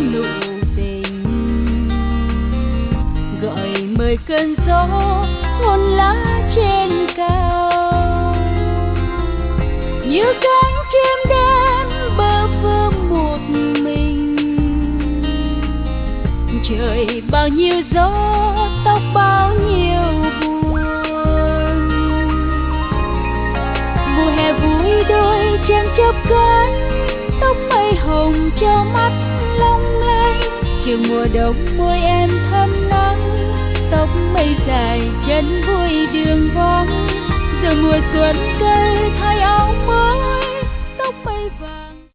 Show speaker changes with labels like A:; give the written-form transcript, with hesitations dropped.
A: nụ tình, gọi mời cơn gió hôn lá trên cao, như cánh chim đêm bơ vơ một mình. Trời bao nhiêu gió, tóc bao nhiêu buồn. Mùa hè vui đôi chân chớp cánh, tóc mây hồng cho mắt long lanh. Chiều mùa đông môi em thơm nắng, tóc mây dài chân vui đường vắng. Giờ mùa xuân cây thay áo mới,